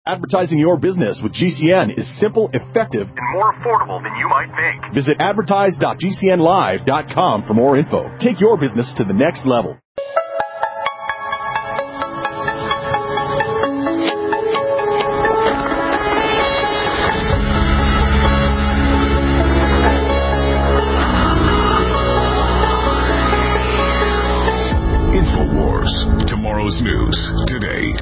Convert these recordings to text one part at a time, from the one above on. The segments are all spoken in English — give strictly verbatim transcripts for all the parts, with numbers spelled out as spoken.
Advertising your business with G C N is simple, effective, and more affordable than you might think. Visit advertise dot g c n live dot com for more info. Take your business to the next level. InfoWars, tomorrow's news today.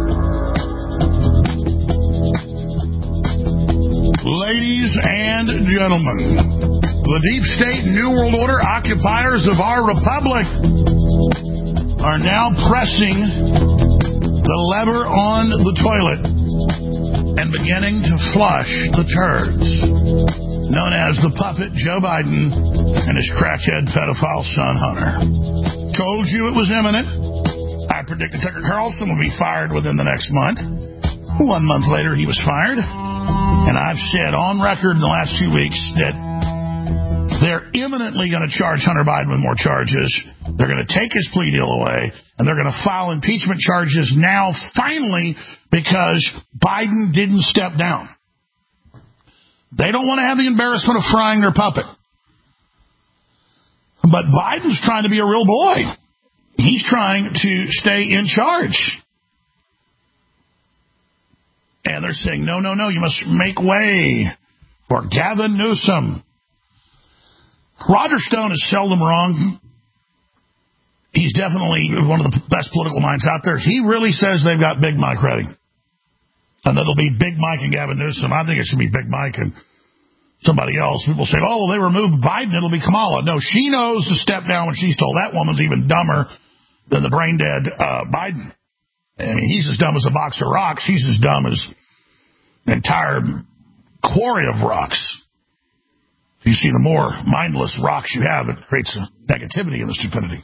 Ladies and gentlemen, the deep state New World Order occupiers of our republic are now pressing the lever on the toilet and beginning to flush the turds, known as the puppet Joe Biden and his crackhead pedophile son Hunter. Told you it was imminent. I predicted Tucker Carlson would be fired within the next month. One month later, he was fired. And I've said on record in the last two weeks that they're imminently going to charge Hunter Biden with more charges. They're going to take his plea deal away, and they're going to file impeachment charges now, finally, because Biden didn't step down. They don't want to have the embarrassment of frying their puppet. But Biden's trying to be a real boy. He's trying to stay in charge. And they're saying, no, no, no, you must make way for Gavin Newsom. Roger Stone is seldom wrong. He's definitely one of the best political minds out there. He really says they've got Big Mike ready. And that it'll be Big Mike and Gavin Newsom. I think it should be Big Mike and somebody else. People say, oh, well, they removed Biden, it'll be Kamala. No, she knows to step down when she's told. That woman's even dumber than the brain-dead uh, Biden. I mean, he's as dumb as a box of rocks. She's as dumb as an entire quarry of rocks. You see, the more mindless rocks you have, it creates a negativity in the stupidity.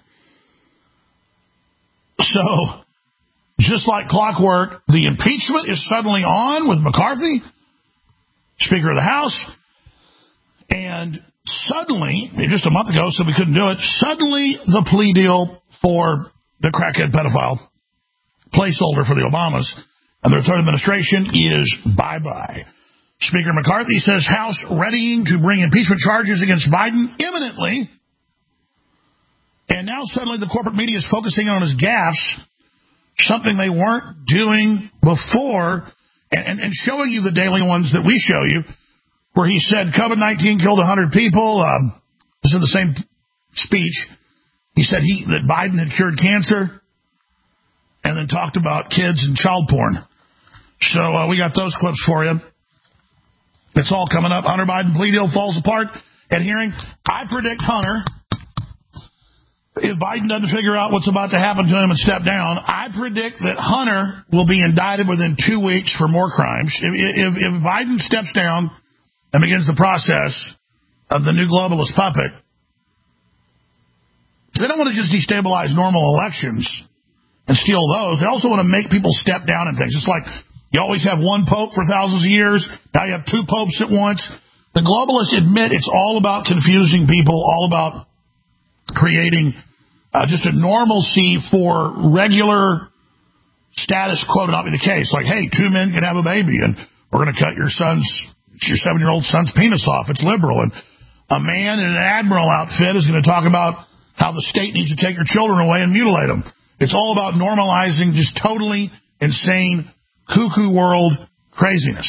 So, just like clockwork, the impeachment is suddenly on with McCarthy, Speaker of the House, and suddenly, just a month ago, so we couldn't do it, suddenly the plea deal for the crackhead pedophile placeholder for the Obamas and their third administration is bye-bye. Speaker McCarthy says House readying to bring impeachment charges against Biden imminently. And now suddenly the corporate media is focusing on his gaffes, something they weren't doing before, and, and showing you the daily ones that we show you, where he said COVID nineteen killed one hundred people. Um, this is in the same speech. He said he that Biden had cured cancer, and then talked about kids and child porn. So uh, we got those clips for you. It's all coming up. Hunter Biden plea deal falls apart at hearing. I predict Hunter, if Biden doesn't figure out what's about to happen to him and step down, I predict that Hunter will be indicted within two weeks for more crimes. If, if, if Biden steps down and begins the process of the new globalist puppet, they don't want to just destabilize normal elections and steal those. They also want to make people step down in things. It's like you always have one pope for thousands of years. Now you have two popes at once. The globalists admit it's all about confusing people, all about creating uh, just a normalcy for regular status quo to not be the case. Like, hey, two men can have a baby, and we're going to cut your son's, your seven-year-old son's penis off. It's liberal. And a man in an admiral outfit is going to talk about how the state needs to take your children away and mutilate them. It's all about normalizing just totally insane, cuckoo world craziness.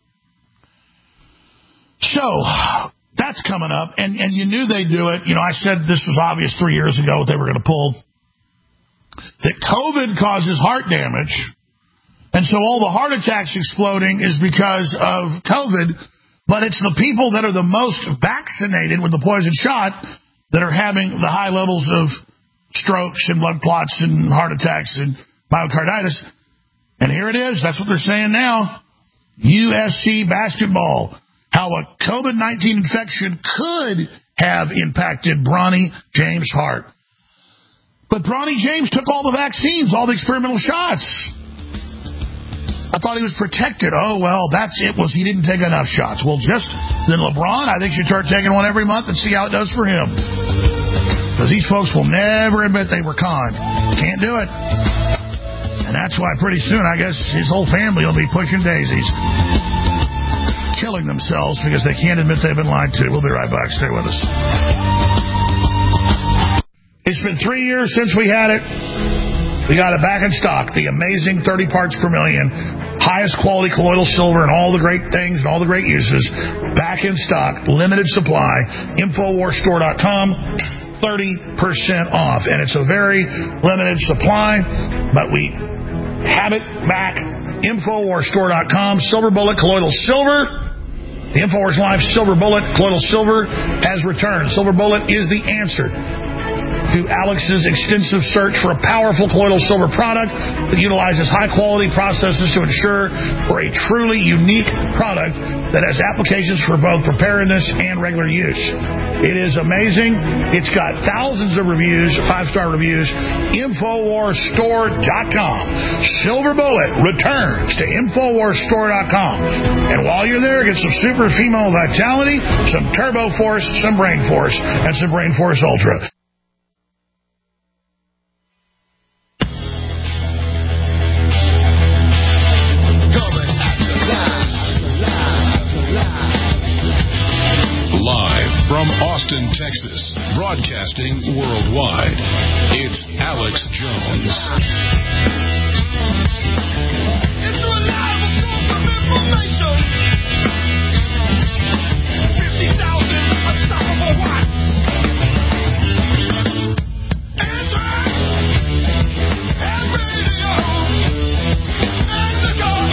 So, that's coming up, and, and you knew they'd do it. You know, I said this was obvious three years ago what they were going to pull. That COVID causes heart damage, and so all the heart attacks exploding is because of COVID, but it's the people that are the most vaccinated with the poison shot that are having the high levels of strokes and blood clots and heart attacks and myocarditis. And here it is. That's what they're saying now. U S C basketball. How a COVID nineteen infection could have impacted Bronny James' heart. But Bronny James took all the vaccines, all the experimental shots. I thought he was protected. Oh, well, that's it. Was he didn't take enough shots. Well, just then LeBron, I think, should start taking one every month and see how it does for him. Because these folks will never admit they were conned. Can't do it. And that's why pretty soon, I guess, his whole family will be pushing daisies, killing themselves because they can't admit they've been lied to. We'll be right back. Stay with us. It's been three years since we had it. We got it back in stock. The amazing thirty parts per million, highest quality colloidal silver and all the great things and all the great uses. Back in stock, limited supply. Infowars Store dot com, thirty percent off. And it's a very limited supply, but we have it back. Infowars Store dot com, Silver Bullet Colloidal Silver. The Infowars Live Silver Bullet Colloidal Silver has returned. Silver Bullet is the answer to Alex's extensive search for a powerful colloidal silver product that utilizes high-quality processes to ensure for a truly unique product that has applications for both preparedness and regular use. It is amazing. It's got thousands of reviews, five-star reviews. Infowars Store dot com. Silver Bullet returns to Infowars Store dot com. And while you're there, get some super female vitality, some Turbo Force, some Brain Force, and some Brain Force Ultra. From Austin, Texas, broadcasting worldwide, it's Alex Jones. It's a reliable source of information. fifty thousand unstoppable watts. Android and radio and the gun.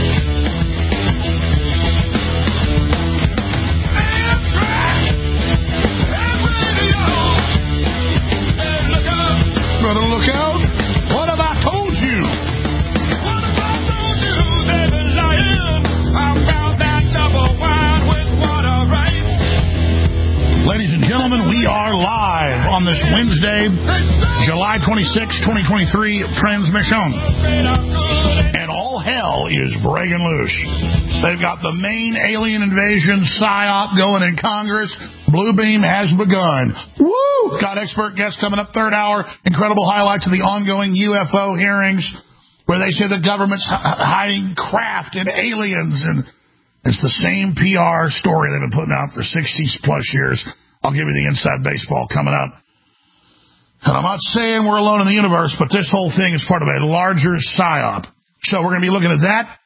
Better look out. What have I told you? What have I told you? They've been lying about that double wine with water, right? Ladies and gentlemen, we are live on this Wednesday, July twenty-sixth, twenty twenty-three transmission. And all hell is breaking loose. They've got the main alien invasion psyop going in Congress. Blue Beam has begun. Woo! Got expert guests coming up third hour. Incredible highlights of the ongoing U F O hearings where they say the government's h- hiding craft and aliens. And it's the same P R story they've been putting out for sixty plus years. I'll give you the inside baseball coming up. And I'm not saying we're alone in the universe, but this whole thing is part of a larger psyop. So we're going to be looking at that.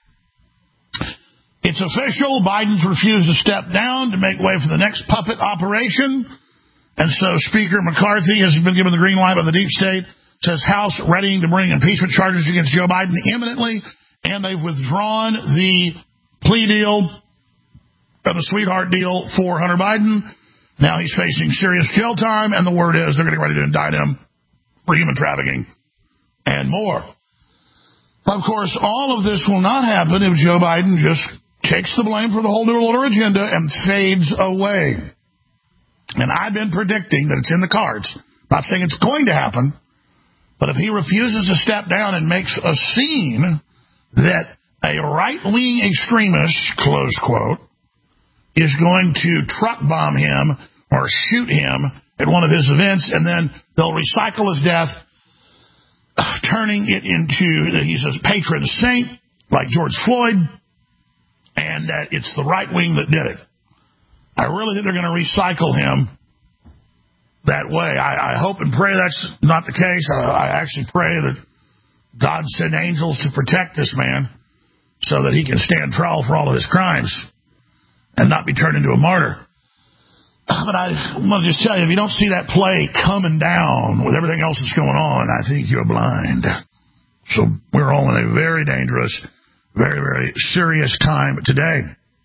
It's official. Biden's refused to step down to make way for the next puppet operation. And so Speaker McCarthy has been given the green light by the deep state. Says House readying to bring impeachment charges against Joe Biden imminently. And they've withdrawn the plea deal of the sweetheart deal for Hunter Biden. Now he's facing serious jail time. And the word is they're getting ready to indict him for human trafficking and more. Of course, all of this will not happen if Joe Biden just takes the blame for the whole New World Order agenda and fades away. And I've been predicting that it's in the cards. Not saying it's going to happen, but if he refuses to step down and makes a scene that a right-wing extremist, close quote, is going to truck bomb him or shoot him at one of his events, and then they'll recycle his death, turning it into, he's a patron saint, like George Floyd, and that it's the right wing that did it. I really think they're going to recycle him that way. I, I hope and pray that's not the case. I, I actually pray that God send angels to protect this man so that he can stand trial for all of his crimes and not be turned into a martyr. But I want to just tell you, if you don't see that play coming down with everything else that's going on, I think you're blind. So we're all in a very dangerous, very, very serious time today.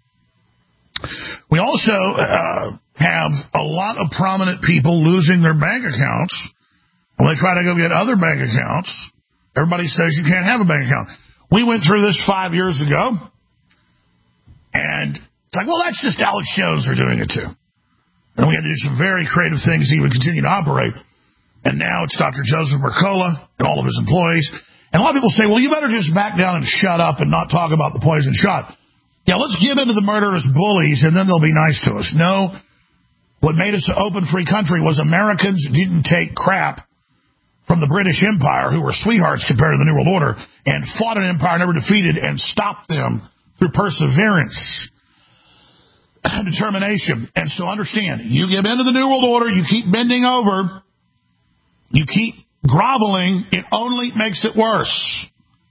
We also uh, have a lot of prominent people losing their bank accounts when they try to go get other bank accounts. Everybody says you can't have a bank account. We went through this five years ago, and it's like, well, that's just Alex Jones are doing it too. And we had to do some very creative things to even continue to operate. And now it's Doctor Joseph Mercola and all of his employees. And a lot of people say, well, you better just back down and shut up and not talk about the poison shot. Yeah, let's give in to the murderous bullies, and then they'll be nice to us. No, what made us an open, free country was Americans didn't take crap from the British Empire, who were sweethearts compared to the New World Order, and fought an empire never defeated and stopped them through perseverance, determination. And so understand, you give in to the New World Order, you keep bending over, you keep groveling, it only makes it worse.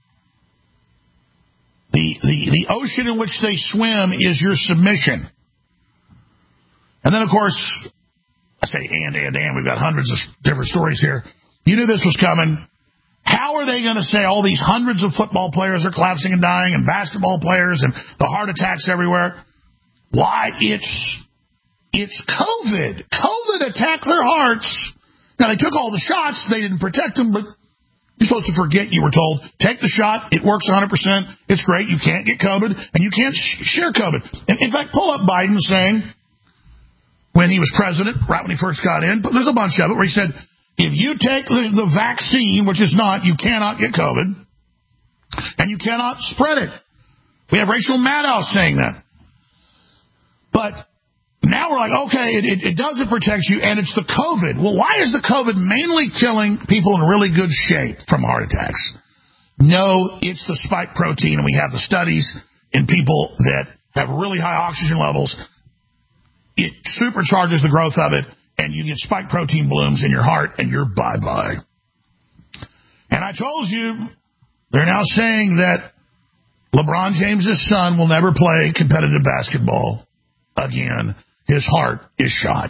The, the, the ocean in which they swim is your submission. And then, of course, I say and, and, and, we've got hundreds of different stories here. You knew this was coming. How are they going to say all these hundreds of football players are collapsing and dying and basketball players and the heart attacks everywhere? Why, it's it's COVID. COVID attacked their hearts. Now, they took all the shots. They didn't protect them, but you're supposed to forget, you were told. Take the shot. It works one hundred percent. It's great. You can't get COVID, and you can't sh- share COVID. In, in fact, pull up Biden saying, when he was president, right when he first got in, but there's a bunch of it where he said, if you take the, the vaccine, which is not, you cannot get COVID, and you cannot spread it. We have Rachel Maddow saying that. But now we're like, okay, it, it, it doesn't protect you, and it's the COVID. Well, why is the COVID mainly killing people in really good shape from heart attacks? No, it's the spike protein, and we have the studies in people that have really high oxygen levels. It supercharges the growth of it, and you get spike protein blooms in your heart, and you're bye-bye. And I told you, they're now saying that LeBron James' son will never play competitive basketball again. His heart is shot.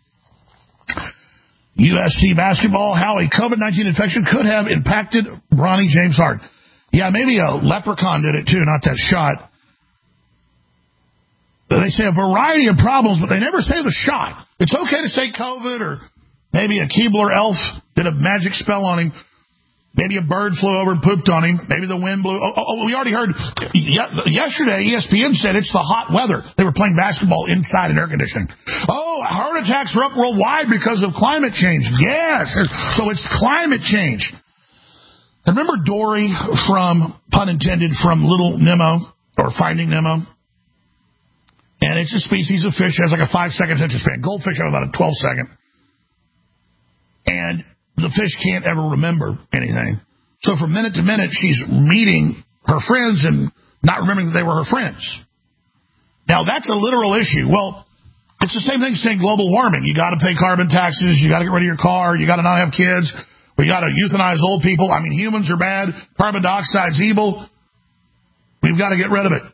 U S C basketball, how a COVID nineteen infection could have impacted Bronny James' heart. Yeah, maybe a leprechaun did it too, not that shot. They say a variety of problems, but they never say the shot. It's okay to say COVID, or maybe a Keebler elf did a magic spell on him. Maybe a bird flew over and pooped on him. Maybe the wind blew. Oh, oh, we already heard yesterday E S P N said it's the hot weather. They were playing basketball inside in air conditioning. Oh, heart attacks are up worldwide because of climate change. Yes. So it's climate change. And remember Dory from, pun intended, from Little Nemo, or Finding Nemo? And it's a species of fish that has like a five-second attention span. Goldfish have about a twelve-second. And the fish can't ever remember anything. So from minute to minute, she's meeting her friends and not remembering that they were her friends. Now, that's a literal issue. Well, it's the same thing saying global warming. You got to pay carbon taxes. You got to get rid of your car. You got to not have kids. We got to euthanize old people. I mean, humans are bad. Carbon dioxide's evil. We've got to get rid of it.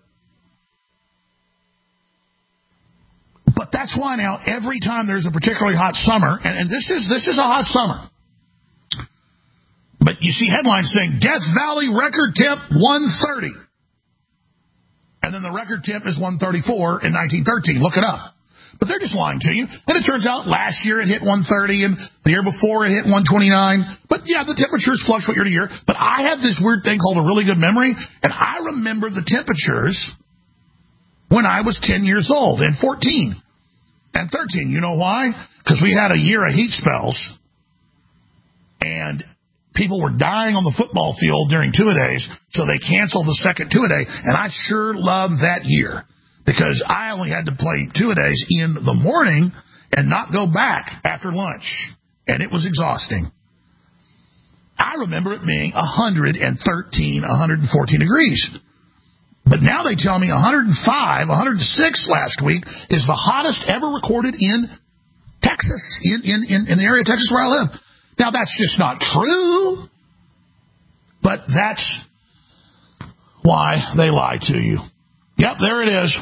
But that's why now every time there's a particularly hot summer, and, and this is this is a hot summer, but you see headlines saying Death Valley record temp one thirty, and then the record temp is one thirty-four in nineteen thirteen. Look it up. But they're just lying to you. And it turns out last year it hit one thirty, and the year before it hit one twenty-nine. But yeah, the temperatures fluctuate year to year. But I have this weird thing called a really good memory, and I remember the temperatures when I was ten years old and fourteen. And thirteen, you know why? Because we had a year of heat spells, and people were dying on the football field during two-a-days, so they canceled the second two-a-day, and I sure loved that year, because I only had to play two-a-days in the morning and not go back after lunch, and it was exhausting. I remember it being one hundred thirteen, one hundred fourteen degrees. But now they tell me one hundred five, one hundred six last week is the hottest ever recorded in Texas, in, in, in, in the area of Texas where I live. Now, that's just not true, but that's why they lie to you. Yep, there it is.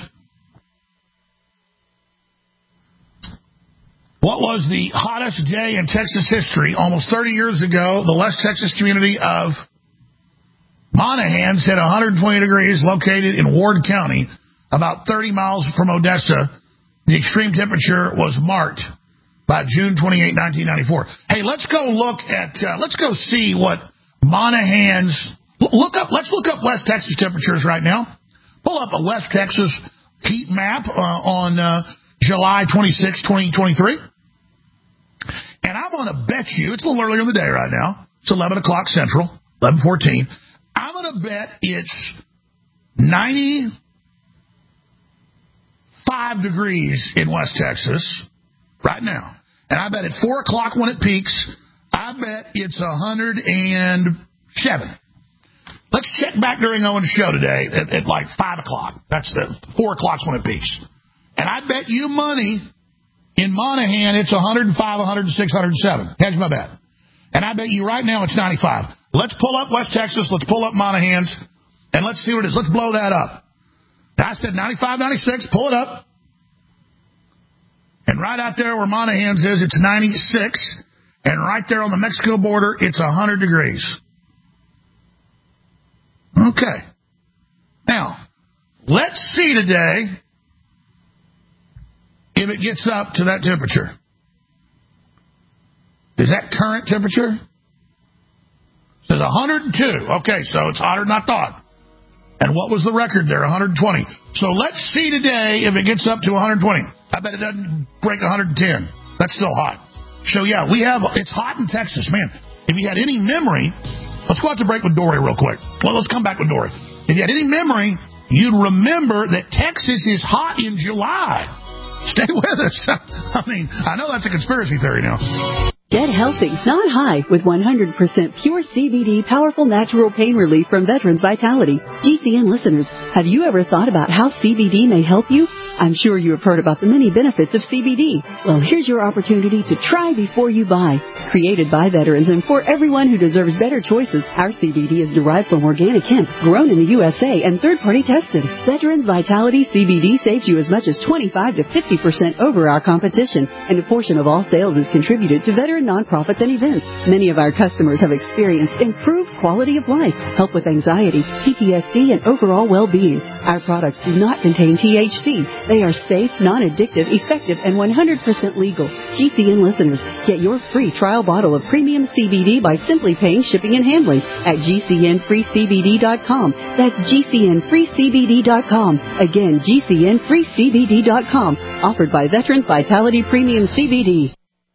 What was the hottest day in Texas history? Almost thirty years ago, the West Texas community of Monahans hit one hundred twenty degrees, located in Ward County, about thirty miles from Odessa. The extreme temperature was marked by June twenty-eighth, nineteen ninety-four. Hey, let's go look at, uh, let's go see what Monahans, look up, let's look up West Texas temperatures right now. Pull up a West Texas heat map uh, on uh, July twenty-sixth, twenty twenty-three. And I'm going to bet you, it's a little earlier in the day right now, it's eleven o'clock Central, eleven fourteen. I'm going to bet it's ninety-five degrees in West Texas right now. And I bet at four o'clock when it peaks, I bet it's one hundred seven. let's check back during Owen's show today at, at like five o'clock. That's the four o'clock's when it peaks. And I bet you money in Monaghan it's one hundred five, one hundred six, one hundred seven. Hedge my bet. And I bet you right now it's ninety-five. Let's pull up West Texas. Let's pull up Monaghan's. And let's see what it is. Let's blow that up. I said ninety-five, ninety-six. Pull it up. And right out there where Monaghan's is, it's ninety-six. And right there on the Mexico border, it's one hundred degrees. Okay. Now, let's see today if it gets up to that temperature. Is that current temperature? It says one hundred two. Okay, so it's hotter than I thought. And what was the record there? one hundred twenty. So let's see today if it gets up to one hundred twenty. I bet it doesn't break one hundred ten. That's still hot. So, yeah, we have, it's hot in Texas, man. If you had any memory, let's go out to break with Dory real quick. Well, let's come back with Dory. If you had any memory, you'd remember that Texas is hot in July. Stay with us. I mean, I know that's a conspiracy theory now. Get healthy, not high, with one hundred percent pure C B D powerful natural pain relief from Veterans Vitality. G C N listeners, have you ever thought about how C B D may help you? I'm sure you have heard about the many benefits of C B D. Well, here's your opportunity to try before you buy. Created by veterans and for everyone who deserves better choices, our C B D is derived from organic hemp, grown in the U S A, and third-party tested. Veterans Vitality C B D saves you as much as twenty-five to fifty percent over our competition, and a portion of all sales is contributed to veteran nonprofits and events. Many of our customers have experienced improved quality of life, help with anxiety, P T S D, and overall well-being. Our products do not contain T H C. They are safe, non-addictive, effective, and one hundred percent legal. G C N listeners, get your free trial bottle of premium C B D by simply paying shipping and handling at G C N free C B D dot com. That's G C N free C B D dot com. Again, G C N free C B D dot com. Offered by Veterans Vitality Premium C B D.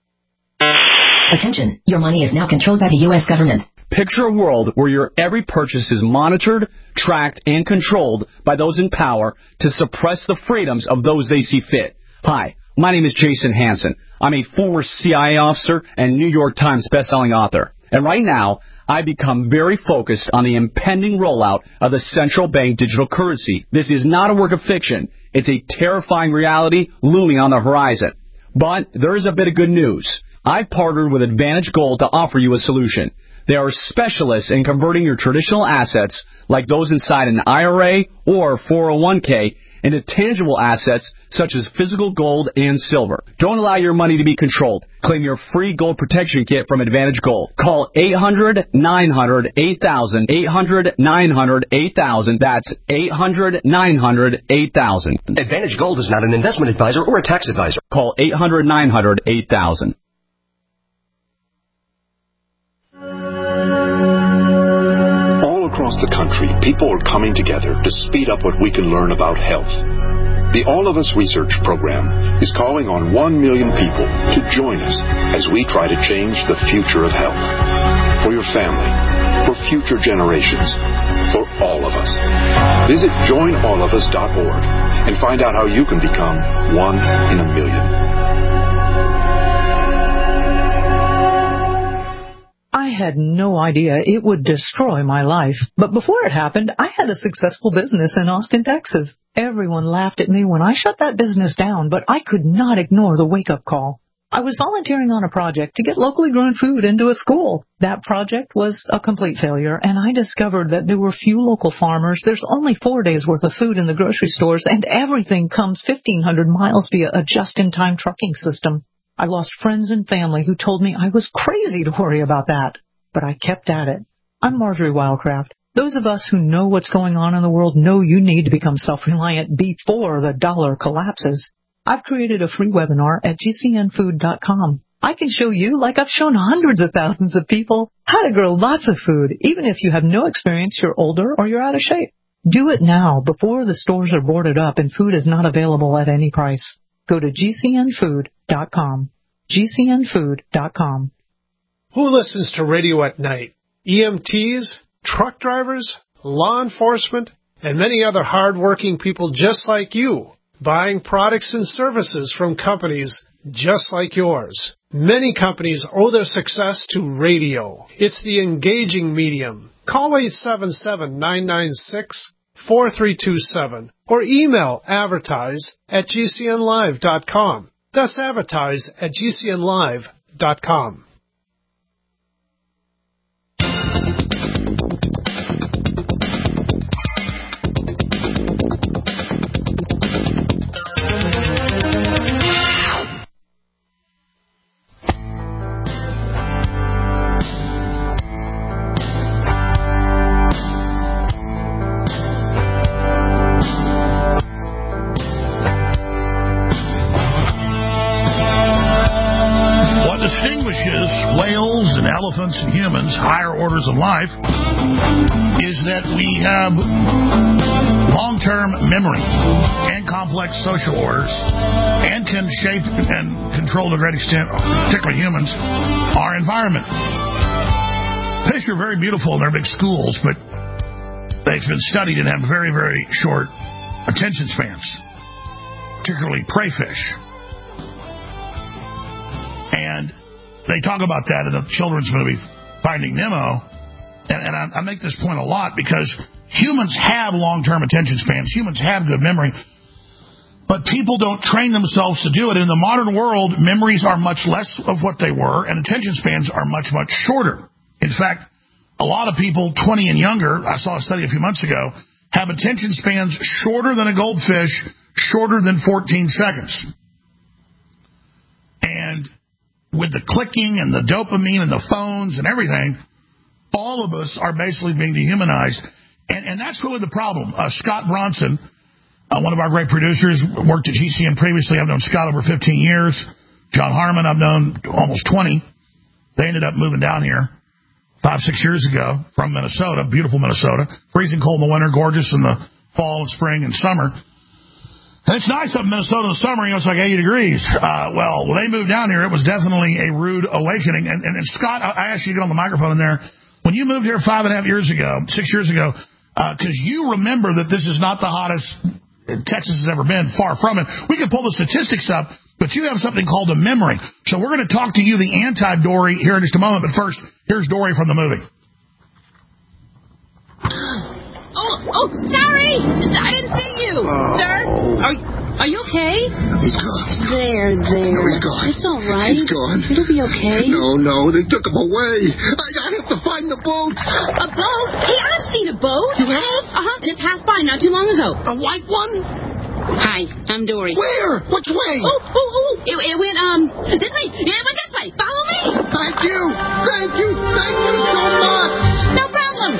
Attention, your money is now controlled by the U S government. Picture a world where your every purchase is monitored, tracked, and controlled by those in power to suppress the freedoms of those they see fit. Hi, my name is Jason Hansen. I'm a former C I A officer and New York Times bestselling author. And right now, I've become very focused on the impending rollout of the central bank digital currency. This is not a work of fiction. It's a terrifying reality looming on the horizon. But there is a bit of good news. I've partnered with Advantage Gold to offer you a solution. They are specialists in converting your traditional assets, like those inside an I R A or four oh one k, into tangible assets such as physical gold and silver. Don't allow your money to be controlled. Claim your free gold protection kit from Advantage Gold. Call eight hundred, nine hundred, eight thousand, eight hundred, nine hundred, eight thousand. That's eight hundred, nine hundred, eight thousand. Advantage Gold is not an investment advisor or a tax advisor. Call eight hundred, nine hundred, eight thousand. Across the country, people are coming together to speed up what we can learn about health. The All of Us Research Program is calling on one million people to join us as we try to change the future of health. For your family, for future generations, for all of us. Visit join all of us dot org and find out how you can become one in a million. I had no idea it would destroy my life. But before it happened, I had a successful business in Austin, Texas. Everyone laughed at me when I shut that business down, but I could not ignore the wake-up call. I was volunteering on a project to get locally grown food into a school. That project was a complete failure, and I discovered that there were few local farmers. There's only four days' worth of food in the grocery stores, and everything comes fifteen hundred miles via a just-in-time trucking system. I lost friends and family who told me I was crazy to worry about that. But I kept at it. I'm Marjorie Wildcraft. Those of us who know what's going on in the world know you need to become self-reliant before the dollar collapses. I've created a free webinar at G C N food dot com. I can show you, like I've shown hundreds of thousands of people, how to grow lots of food, even if you have no experience, you're older, or you're out of shape. Do it now, before the stores are boarded up and food is not available at any price. Go to G C N food dot com. G C N food dot com. Who listens to radio at night? E M Ts, truck drivers, law enforcement, and many other hard-working people just like you, buying products and services from companies just like yours. Many companies owe their success to radio. It's the engaging medium. Call eight seven seven, nine nine six, four three two seven or email advertise at g c n live dot com. That's advertise at g c n live dot com. Whales and elephants and humans, higher orders of life, is that we have long-term memory and complex social orders and can shape and control to a great extent, particularly humans, our environment. Fish are very beautiful in their big schools, but they've been studied and have very, very short attention spans, particularly prey fish. And they talk about that in the children's movie Finding Nemo, and, and I, I make this point a lot because humans have long-term attention spans. Humans have good memory, but people don't train themselves to do it. In the modern world, memories are much less of what they were, and attention spans are much, much shorter. In fact, a lot of people twenty and younger, I saw a study a few months ago, have attention spans shorter than a goldfish, shorter than fourteen seconds. And with the clicking and the dopamine and the phones and everything, all of us are basically being dehumanized. And, and that's really the problem. Uh, Scott Bronson, uh, one of our great producers, worked at G C N previously. I've known Scott over fifteen years. John Harmon, I've known almost twenty. They ended up moving down here five, six years ago from Minnesota, beautiful Minnesota. Freezing cold in the winter, gorgeous in the fall and spring and summer. And it's nice up in Minnesota in the summer, you know, it's like eighty degrees. Uh, well, when they moved down here, it was definitely a rude awakening. And, and, and Scott, I asked you to get on the microphone in there. When you moved here five and a half years ago, six years ago, because uh, you remember that this is not the hottest Texas has ever been, far from it. We can pull the statistics up, but you have something called a memory. So we're going to talk to you, the anti-Dory, here in just a moment. But first, here's Dory from the movie. Oh, oh, sorry! I didn't see you! Oh. Sir? Are, are you okay? He's gone. There, there. No, he's gone. It's all right. He's gone. It'll be okay. No, no, they took him away. I, I have to find the boat. A boat? Hey, I've seen a boat. You have? Uh-huh, and it passed by not too long ago. A white one? Hi, I'm Dory. Where? Which way? Oh, oh, oh. It, it went, um, this way. It went this way. Follow me. Thank you. Thank you. Thank you so much. No problem.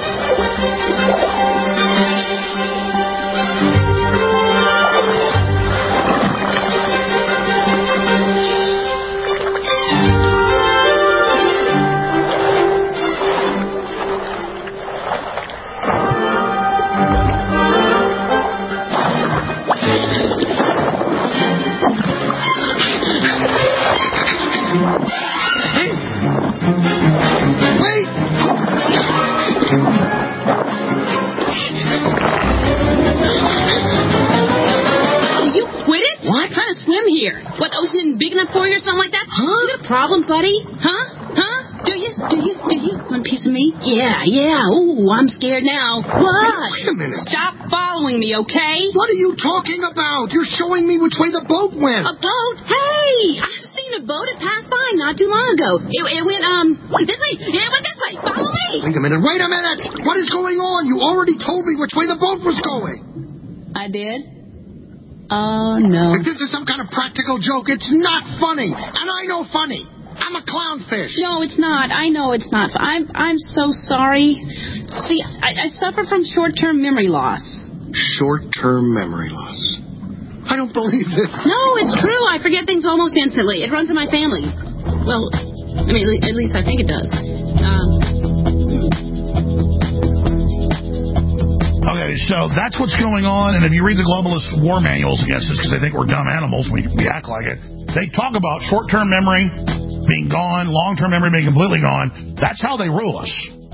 Here. What, ocean big enough for you or something like that? Huh? You got a problem, buddy? Huh? Huh? Do you? Do you? Do you? Want a piece of me? Yeah, yeah. Ooh, I'm scared now. What? Wait a minute. Stop following me, okay? What are you talking about? You're showing me which way the boat went. A boat? Hey! I've seen a boat. It passed by not too long ago. It, it went, um, this way. Yeah, it went this way. Follow me. Wait a minute. Wait a minute. What is going on? You already told me which way the boat was going. I did? Oh, no. If this is some kind of practical joke, it's not funny. And I know funny. I'm a clownfish. No, it's not. I know it's not. I'm I'm so sorry. See, I, I suffer from short-term memory loss. Short-term memory loss. I don't believe this. No, it's true. I forget things almost instantly. It runs in my family. Well, I mean, at least I think it does. Um... Okay, so that's what's going on, and if you read the globalist war manuals against us, because they think we're dumb animals, we, we act like it, they talk about short-term memory being gone, long-term memory being completely gone. That's how they rule us.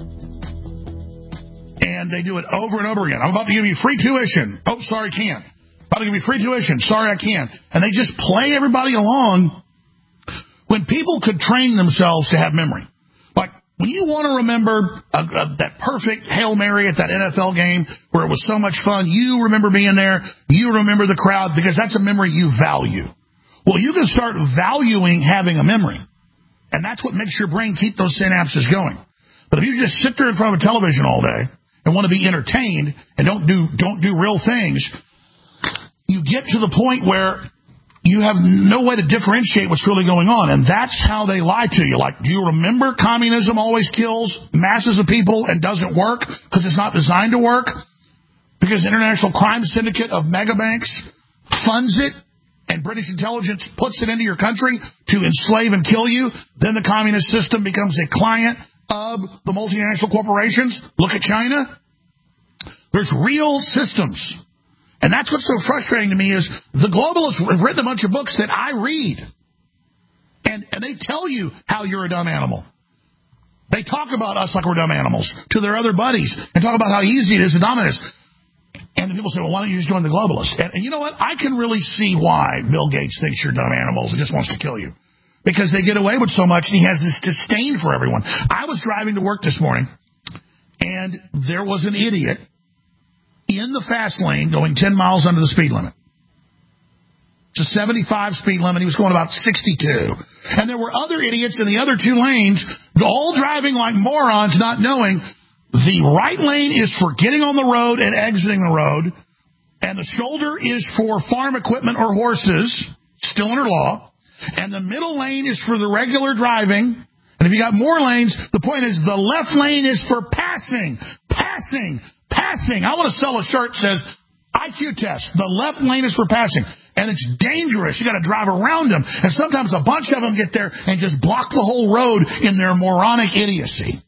And they do it over and over again. I'm about to give you free tuition. Oh, sorry, can't. About to give you free tuition. Sorry, I can't. And they just play everybody along when people could train themselves to have memory. Like, when you want to remember a, a, that perfect Hail Mary at that N F L game where it was so much fun, you remember being there, you remember the crowd, because that's a memory you value. Well, you can start valuing having a memory, and that's what makes your brain keep those synapses going. But if you just sit there in front of a television all day and want to be entertained and don't do don't do real things, you get to the point where you have no way to differentiate what's really going on. And that's how they lie to you. Like, do you remember communism always kills masses of people and doesn't work because it's not designed to work? Because the International Crime Syndicate of megabanks funds it and British intelligence puts it into your country to enslave and kill you. Then the communist system becomes a client of the multinational corporations. Look at China. There's real systems. And that's what's so frustrating to me is the globalists have written a bunch of books that I read. And, and they tell you how you're a dumb animal. They talk about us like we're dumb animals to their other buddies and talk about how easy it is to dominate us. And the people say, well, why don't you just join the globalists? And, and you know what? I can really see why Bill Gates thinks you're dumb animals and just wants to kill you. Because they get away with so much, and he has this disdain for everyone. I was driving to work this morning, and there was an idiot in the fast lane going ten miles under the speed limit. It's a seventy-five speed limit. He was going about sixty-two. And there were other idiots in the other two lanes, all driving like morons, not knowing the right lane is for getting on the road and exiting the road, and the shoulder is for farm equipment or horses, still under law, and the middle lane is for the regular driving. And if you got more lanes, the point is the left lane is for passing, passing, passing. I want to sell a shirt that says I Q test. The left lane is for passing. And it's dangerous. You got to drive around them. And sometimes a bunch of them get there and just block the whole road in their moronic idiocy.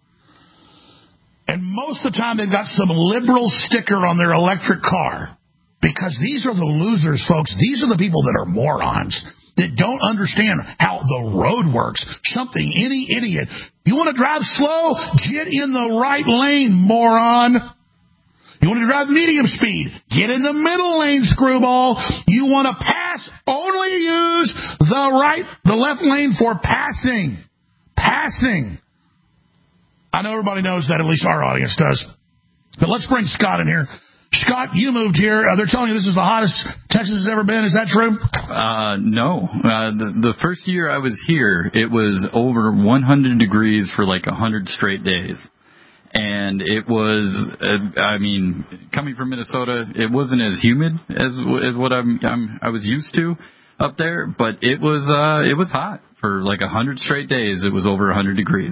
And most of the time they've got some liberal sticker on their electric car. Because these are the losers, folks. These are the people that are morons, that don't understand how the road works. Something any idiot. You want to drive slow? Get in the right lane, moron. You want to drive medium speed? Get in the middle lane, screwball. You want to pass? Only use the right, the left lane for passing. Passing. I know everybody knows that, at least our audience does. But let's bring Scott in here. Scott, you moved here. Uh, they're telling you this is the hottest Texas has ever been. Is that true? Uh, no. Uh, the, the first year I was here, it was over one hundred degrees for like one hundred straight days. And it was, uh, I mean, coming from Minnesota, it wasn't as humid as as what I'm, I'm I was used to up there, but it was uh, it was hot for like one hundred straight days. It was over one hundred degrees.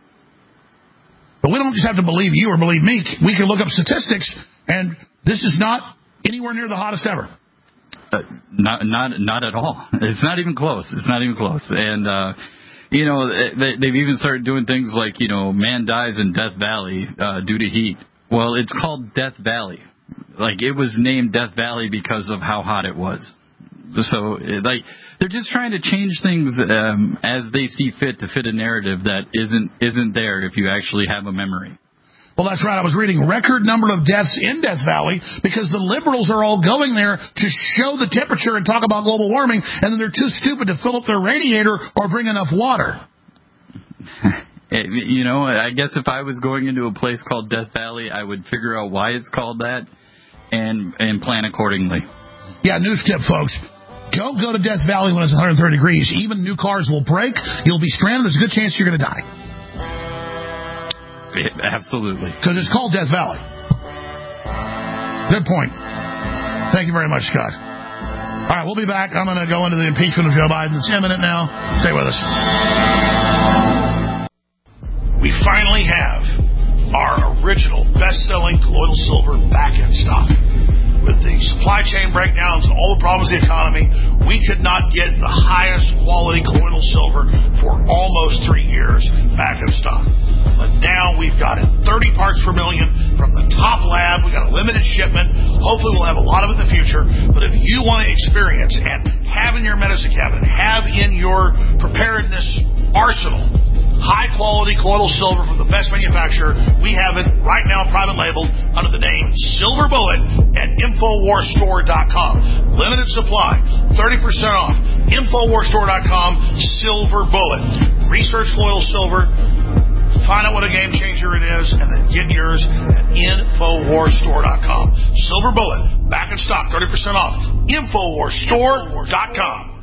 But we don't just have to believe you or believe me. We can look up statistics, and this is not anywhere near the hottest ever. Uh, not not not at all. It's not even close. It's not even close. And uh, you know, they, they've even started doing things like, you know, man dies in Death Valley uh, due to heat. Well, it's called Death Valley. Like, it was named Death Valley because of how hot it was. So, like, they're just trying to change things um, as they see fit to fit a narrative that isn't isn't there if you actually have a memory. Well, that's right. I was reading record number of deaths in Death Valley because the liberals are all going there to show the temperature and talk about global warming, and then they're too stupid to fill up their radiator or bring enough water. You know, I guess if I was going into a place called Death Valley, I would figure out why it's called that and and plan accordingly. Yeah, news tip, folks. Don't go to Death Valley when it's one hundred thirty degrees. Even new cars will break. You'll be stranded. There's a good chance you're going to die. Absolutely. Because it's called Death Valley. Good point. Thank you very much, Scott. All right, we'll be back. I'm going to go into the impeachment of Joe Biden. It's imminent now. Stay with us. We finally have our original best-selling colloidal silver back in stock. With the supply chain breakdowns and all the problems of the economy, we could not get the highest quality colloidal silver for almost three years back in stock. But now we've got it thirty parts per million from the top lab. We've got a limited shipment. Hopefully we'll have a lot of it in the future. But if you want to experience and have in your medicine cabinet, have in your preparedness arsenal high-quality colloidal silver from the best manufacturer. We have it right now private labeled under the name Silver Bullet at Infowars Store dot com. Limited supply, thirty percent off. Infowars Store dot com, Silver Bullet. Research colloidal silver. Find out what a game changer it is, and then get yours at Infowars Store dot com. Silver Bullet, back in stock, thirty percent off. Infowars Store dot com.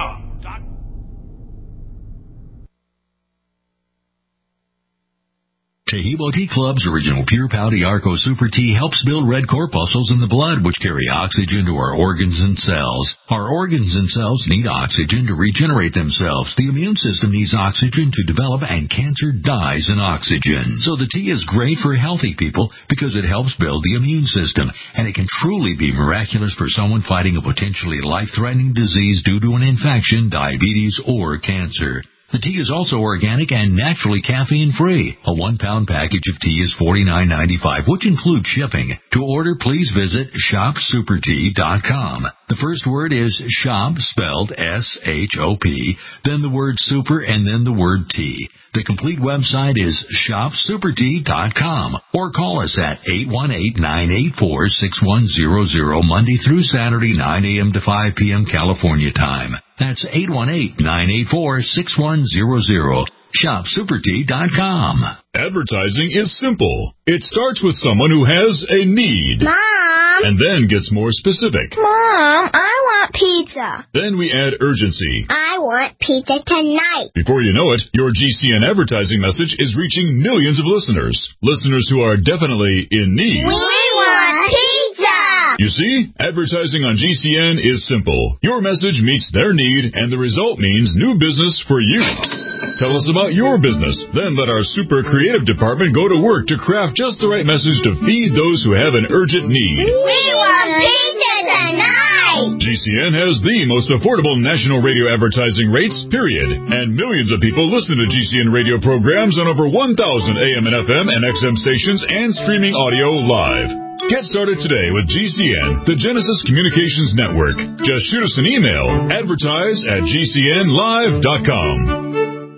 Tahibo Tea Club's original Pure Pouty Arco Super Tea helps build red corpuscles in the blood, which carry oxygen to our organs and cells. Our organs and cells need oxygen to regenerate themselves. The immune system needs oxygen to develop, and cancer dies in oxygen. So the tea is great for healthy people because it helps build the immune system, and it can truly be miraculous for someone fighting a potentially life-threatening disease due to an infection, diabetes, or cancer. The tea is also organic and naturally caffeine-free. A one-pound package of tea is forty-nine ninety-five, which includes shipping. To order, please visit shop super tea dot com. The first word is shop, spelled S H O P, then the word super, and then the word tea. The complete website is shop super tea dot com, or call us at eight one eight, nine eight four, six one zero zero, Monday through Saturday, nine a.m. to five p.m. California time. That's eight one eight, nine eight four, six one zero zero. shop super tea dot com. Advertising is simple. It starts with someone who has a need. Mom! And then gets more specific. Mom, I want pizza. Then we add urgency. I want pizza tonight. Before you know it, your G C N advertising message is reaching millions of listeners. Listeners who are definitely in need. We want pizza! You see, advertising on G C N is simple. Your message meets their need, and the result means new business for you. Tell us about your business. Then let our super creative department go to work to craft just the right message to feed those who have an urgent need. We want pizza tonight! G C N has the most affordable national radio advertising rates, period. And millions of people listen to G C N radio programs on over one thousand A M and F M and X M stations and streaming audio live. Get started today with G C N, the Genesis Communications Network. Just shoot us an email, advertise at G C N live dot com.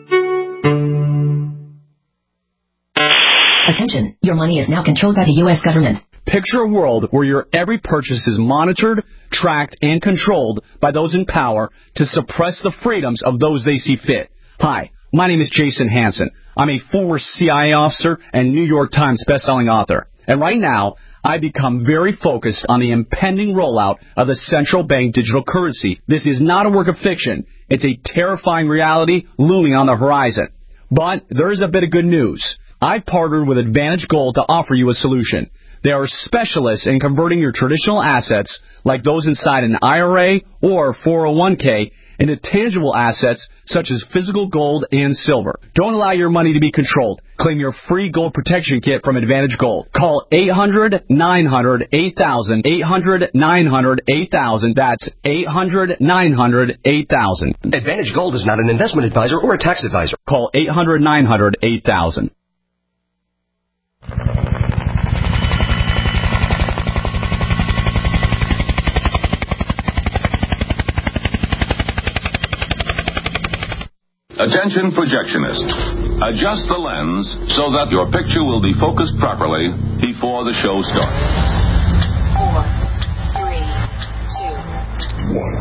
Attention, your money is now controlled by the U S government. Picture a world where your every purchase is monitored, tracked, and controlled by those in power to suppress the freedoms of those they see fit. Hi, my name is Jason Hansen. I'm a former C I A officer and New York Times bestselling author. And right now, I become very focused on the impending rollout of the central bank digital currency. This is not a work of fiction. It's a terrifying reality looming on the horizon. But there is a bit of good news. I've partnered with Advantage Gold to offer you a solution. They are specialists in converting your traditional assets, like those inside an I R A or four oh one k, into tangible assets such as physical gold and silver. Don't allow your money to be controlled. Claim your free gold protection kit from Advantage Gold. Call eight hundred, nine hundred, eight thousand, eight hundred, nine hundred, eight thousand. That's eight hundred, nine hundred, eight thousand. Advantage Gold is not an investment advisor or a tax advisor. Call eight hundred, nine hundred, eight thousand. Attention projectionists. Adjust the lens so that your picture will be focused properly before the show starts. Four, three, two, one.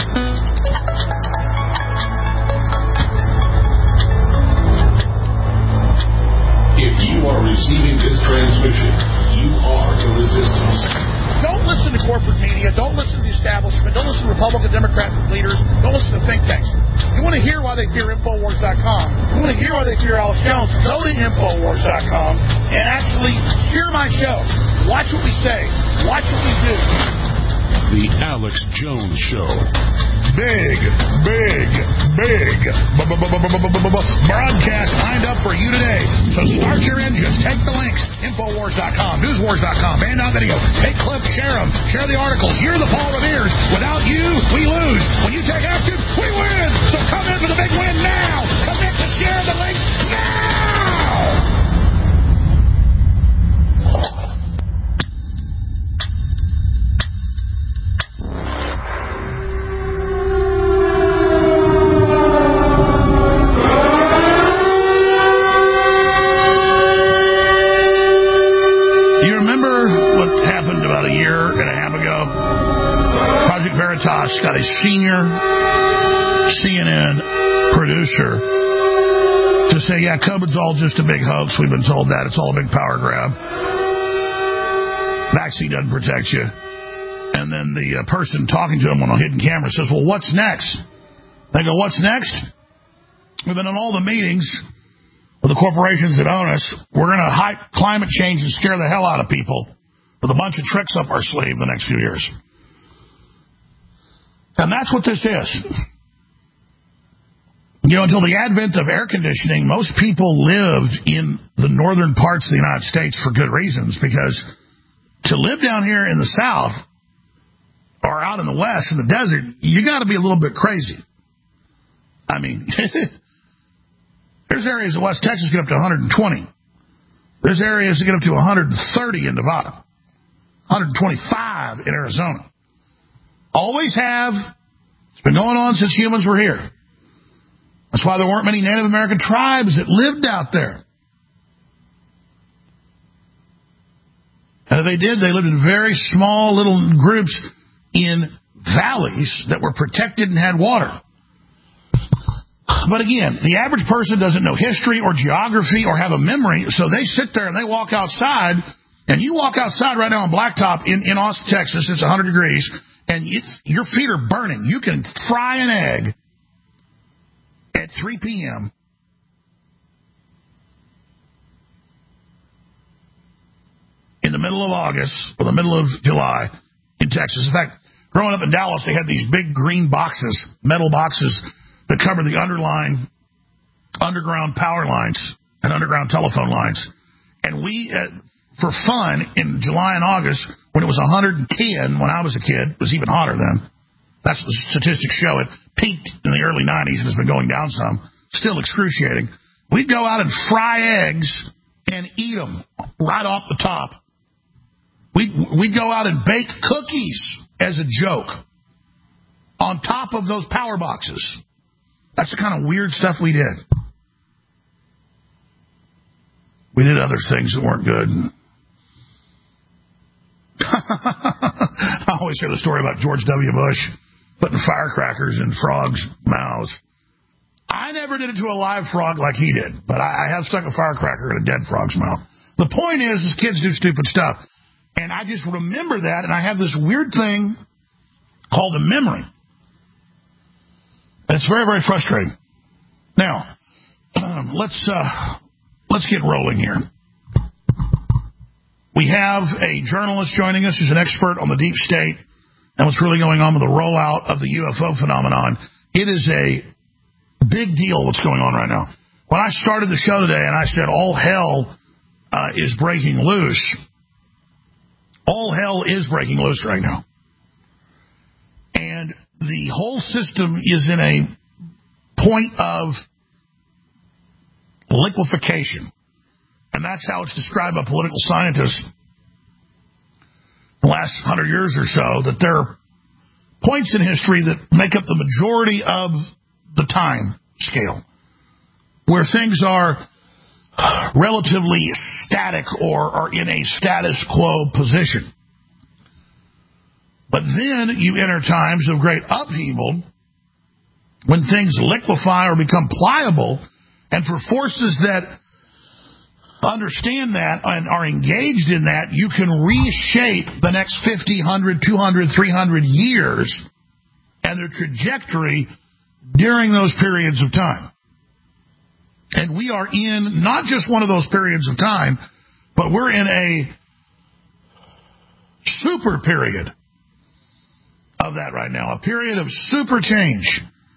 If you are receiving this transmission, you are the resistance. Don't listen to corporate media. Don't listen to the establishment. Don't listen to Republican, Democrat leaders. Don't listen to think tanks. You want to hear why they fear Infowars dot com. You want to hear why they fear Alex Jones. Go to Infowars dot com and actually hear my show. Watch what we say. Watch what we do. The Alex Jones Show. Big, big, big broadcast lined up for you today. So start your engines. Take the links. Infowars dot com, Newswars dot com, Band on Video. Take clips, share them. Share the articles. Hear the Paul Revere's. Without you, we lose. When you take action, we win. So come in for the big win now. Commit to share the links now. Veritas got a senior C N N producer to say, yeah, COVID's all just a big hoax. We've been told that. It's all a big power grab. Vaccine doesn't protect you. And then the uh, person talking to him on a hidden camera says, well, what's next? They go, what's next? We've been in all the meetings with the corporations that own us. We're going to hype climate change and scare the hell out of people with a bunch of tricks up our sleeve the next few years. And that's what this is. You know, until the advent of air conditioning, most people lived in the northern parts of the United States for good reasons, because to live down here in the South or out in the West in the desert, you got to be a little bit crazy. I mean, there's areas in West Texas get up to one hundred twenty. There's areas that get up to one hundred thirty in Nevada, one hundred twenty-five in Arizona. Always have. It's been going on since humans were here. That's why there weren't many Native American tribes that lived out there. And if they did, they lived in very small little groups in valleys that were protected and had water. But again, the average person doesn't know history or geography or have a memory, so they sit there and they walk outside, and you walk outside right now on Blacktop in, in Austin, Texas, it's one hundred degrees, and it's, your feet are burning. You can fry an egg at three p.m. in the middle of August or the middle of July in Texas. In fact, growing up in Dallas, they had these big green boxes, metal boxes, that covered the underline, underground power lines and underground telephone lines. And we, uh, for fun, in July and August, when it was one hundred ten, when I was a kid, it was even hotter then. That's what the statistics show. It peaked in the early nineties and has been going down some. Still excruciating. We'd go out and fry eggs and eat them right off the top. We'd, we'd go out and bake cookies as a joke on top of those power boxes. That's the kind of weird stuff we did. We did other things that weren't good. I always hear the story about George W. Bush putting firecrackers in frogs' mouths. I never did it to a live frog like he did, but I, I have stuck a firecracker in a dead frog's mouth. The point is, is kids do stupid stuff. And I just remember that, and I have this weird thing called a memory. And it's very, very frustrating. Now, um, let's uh, let's get rolling here. We have a journalist joining us who's an expert on the deep state and what's really going on with the rollout of the U F O phenomenon. It is a big deal what's going on right now. When I started the show today and I said all hell uh, is breaking loose, all hell is breaking loose right now. And the whole system is in a point of liquefaction. And that's how it's described by political scientists the last hundred years or so, that there are points in history that make up the majority of the time scale, where things are relatively static or are in a status quo position. But then you enter times of great upheaval when things liquefy or become pliable, and for forces that understand that and are engaged in that, you can reshape the next fifty, one hundred, two hundred, three hundred years and their trajectory during those periods of time. And we are in not just one of those periods of time, but we're in a super period of that right now, a period of super change.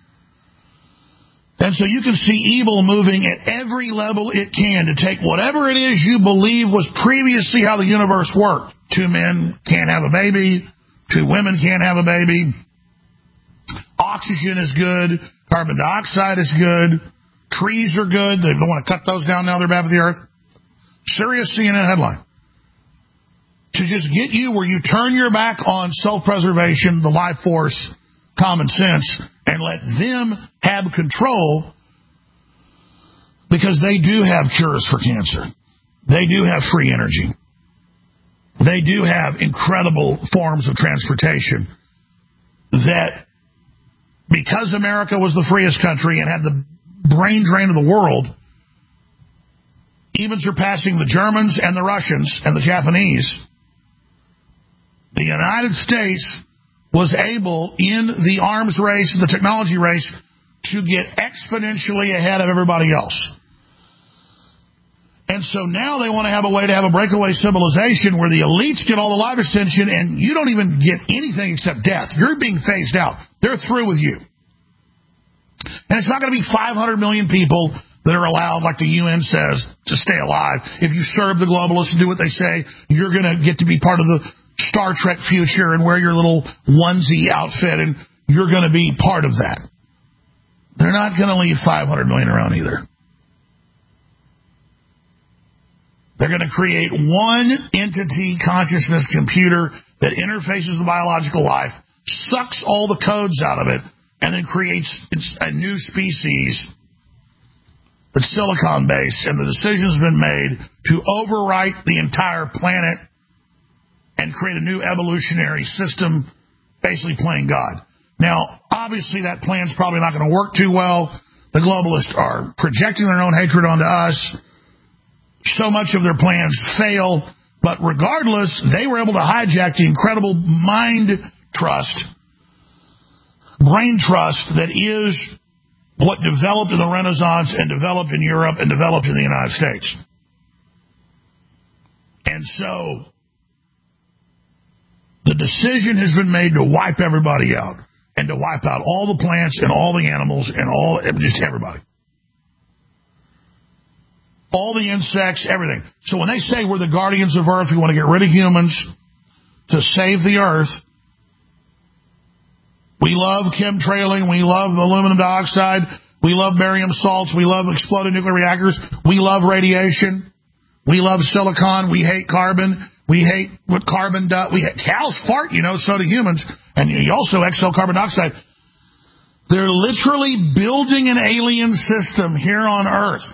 And so you can see evil moving at every level it can to take whatever it is you believe was previously how the universe worked. Two men can't have a baby. Two women can't have a baby. Oxygen is good. Carbon dioxide is good. Trees are good. They don't want to cut those down now. They're bad for the earth. Serious C N N headline. To just get you where you turn your back on self-preservation, the life force, common sense, and let them have control, because they do have cures for cancer. They do have free energy. They do have incredible forms of transportation. that because America was the freest country and had the brain drain of the world, even surpassing the Germans and the Russians and the Japanese, the United States was able, in the arms race, the technology race, to get exponentially ahead of everybody else. And so now they want to have a way to have a breakaway civilization where the elites get all the life extension and you don't even get anything except death. You're being phased out. They're through with you. And it's not going to be five hundred million people that are allowed, like the U N says, to stay alive. If you serve the globalists and do what they say, you're going to get to be part of the Star Trek future and wear your little onesie outfit, and you're going to be part of that. They're not going to leave five hundred million around either. They're going to create one entity consciousness computer that interfaces the biological life, sucks all the codes out of it, and then creates a new species that's silicon-based, and the decision's been made to overwrite the entire planet and create a new evolutionary system, basically playing God. Now, obviously that plan's probably not going to work too well. The globalists are projecting their own hatred onto us. So much of their plans fail, but regardless, they were able to hijack the incredible mind trust, brain trust that is what developed in the Renaissance and developed in Europe and developed in the United States. And so the decision has been made to wipe everybody out and to wipe out all the plants and all the animals and all, just everybody. All the insects, everything. So when they say we're the guardians of Earth, we want to get rid of humans to save the Earth. We love chemtrailing. We love aluminum dioxide. We love barium salts. We love exploded nuclear reactors. We love radiation. We love silicon. We hate carbon. We hate what carbon does. We hate, cows fart, you know, so do humans. And you also exhale carbon dioxide. They're literally building an alien system here on Earth.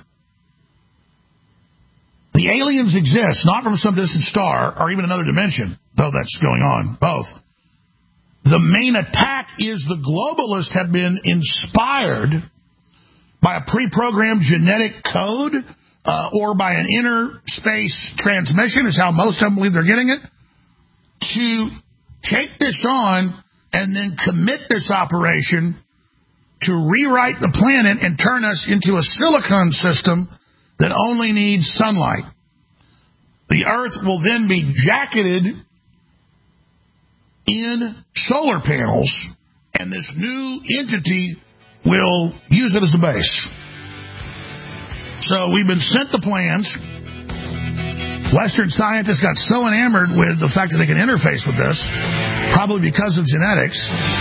The aliens exist, not from some distant star or even another dimension, though that's going on, both. The main attack is the globalists have been inspired by a pre-programmed genetic code uh, or by an inner space transmission, is how most of them believe they're getting it, to take this on and then commit this operation to rewrite the planet and turn us into a silicon system that only needs sunlight. The Earth will then be jacketed in solar panels, and this new entity will use it as a base. So we've been sent the plans. Western scientists got so enamored with the fact that they can interface with this, probably because of genetics,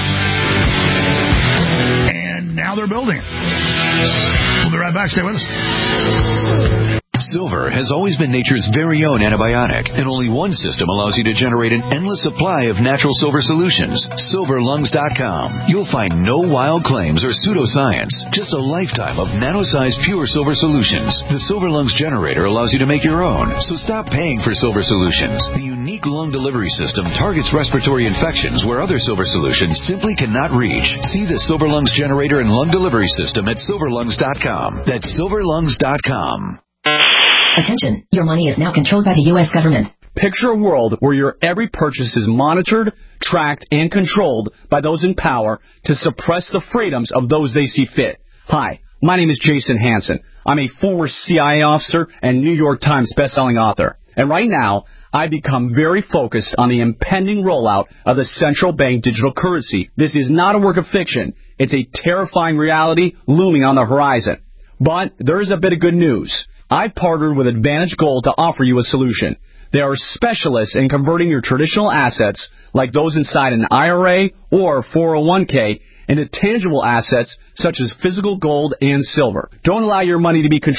and now they're building it. We'll be right back. Stay with us. Silver has always been nature's very own antibiotic, and only one system allows you to generate an endless supply of natural silver solutions. silver lungs dot com. You'll find no wild claims or pseudoscience, just a lifetime of nano-sized pure silver solutions. The Silver Lungs generator allows you to make your own, so stop paying for silver solutions. The unique lung delivery system targets respiratory infections where other silver solutions simply cannot reach. See the Silver Lungs generator and lung delivery system at silver lungs dot com. That's silver lungs dot com. Attention, your money is now controlled by the U S government. Picture a world where your every purchase is monitored, tracked, and controlled by those in power to suppress the freedoms of those they see fit. Hi, my name is Jason Hansen. I'm a former C I A officer and New York Times bestselling author. And right now, I've become very focused on the impending rollout of the central bank digital currency. This is not a work of fiction. It's a terrifying reality looming on the horizon. But there is a bit of good news. I've partnered with Advantage Gold to offer you a solution. They are specialists in converting your traditional assets, like those inside an I R A or four oh one k, into tangible assets such as physical gold and silver. Don't allow your money to be controlled.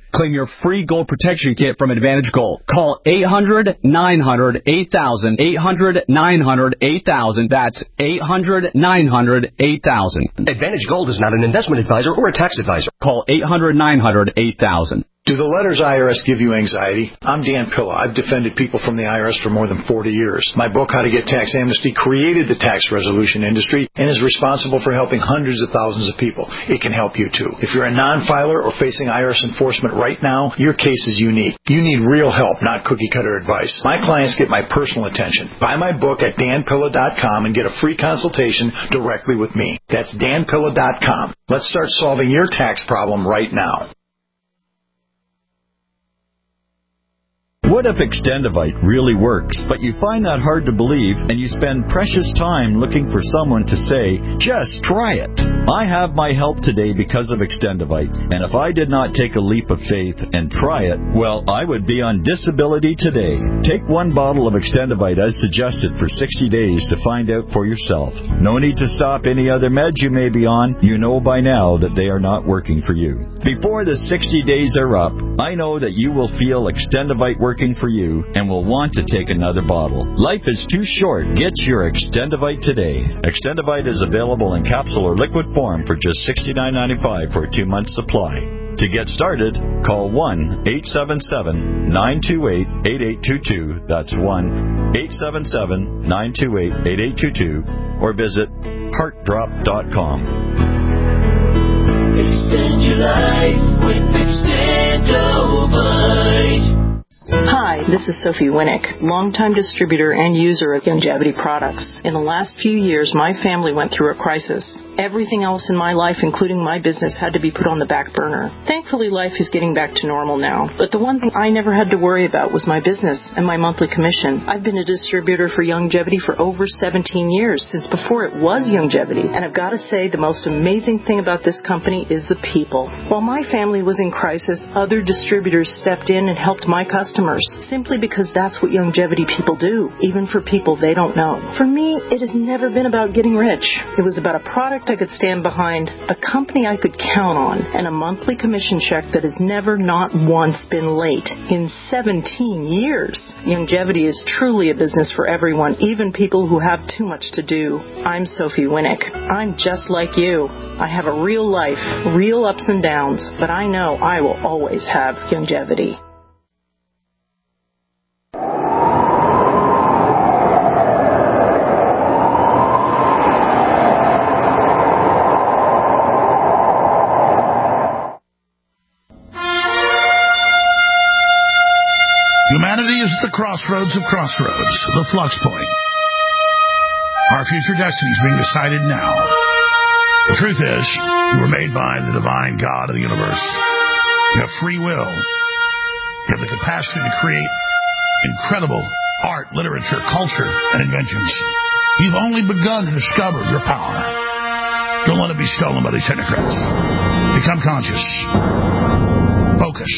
Claim your free gold protection kit from Advantage Gold. Call eight hundred, nine hundred, eight thousand, eight hundred, nine hundred, eight thousand. That's eight hundred, nine hundred, eight thousand. Advantage Gold is not an investment advisor or a tax advisor. Call eight hundred, nine hundred, eight thousand. Do the letters I R S give you anxiety? I'm Dan Pilla. I've defended people from the I R S for more than forty years. My book, How to Get Tax Amnesty, created the tax resolution industry and is responsible for helping hundreds of thousands of people. It can help you, too. If you're a non-filer or facing I R S enforcement right now, your case is unique. You need real help, not cookie-cutter advice. My clients get my personal attention. Buy my book at dan pilla dot com and get a free consultation directly with me. That's dan pilla dot com. Let's start solving your tax problem right now. What if Extendivite really works, but you find that hard to believe and you spend precious time looking for someone to say, just try it? I have my help today because of Extendivite, and if I did not take a leap of faith and try it, well, I would be on disability today. Take one bottle of Extendivite as suggested for sixty days to find out for yourself. No need to stop any other meds you may be on. You know by now that they are not working for you. Before the sixty days are up, I know that you will feel Extendivite working for you and will want to take another bottle. Life is too short. Get your Extendivite today. Extendivite is available in capsule or liquid form for just sixty-nine ninety-five for a two-month supply. To get started, call one eight seven seven, nine two eight, eight eight two two. That's one eight seven seven, nine two eight, eight eight two two. Or visit heart drop dot com. Extend your life with Extendivite. Hi, this is Sophie Winnick, longtime distributor and user of Youngevity products. In the last few years, my family went through a crisis. Everything else in my life, including my business, had to be put on the back burner. Thankfully, life is getting back to normal now. But the one thing I never had to worry about was my business and my monthly commission. I've been a distributor for Youngevity for over seventeen years, since before it was Youngevity. And I've got to say, the most amazing thing about this company is the people. While my family was in crisis, other distributors stepped in and helped my customers, simply because that's what Youngevity people do, even for people they don't know. For me, it has never been about getting rich. It was about a product I could stand behind, a company I could count on, and a monthly commission check that has never, not once, been late in seventeen years. Youngevity is truly a business for everyone, even people who have too much to do. I'm Sophie Winnick. I'm just like you. I have a real life, real ups and downs, but I know I will always have Youngevity. Humanity is at the crossroads of crossroads, the flux point. Our future destiny is being decided now. The truth is, you were made by the divine God of the universe. You have free will. You have the capacity to create incredible art, literature, culture, and inventions. You've only begun to discover your power. Don't let it be stolen by these technocrats. Become conscious. Focus.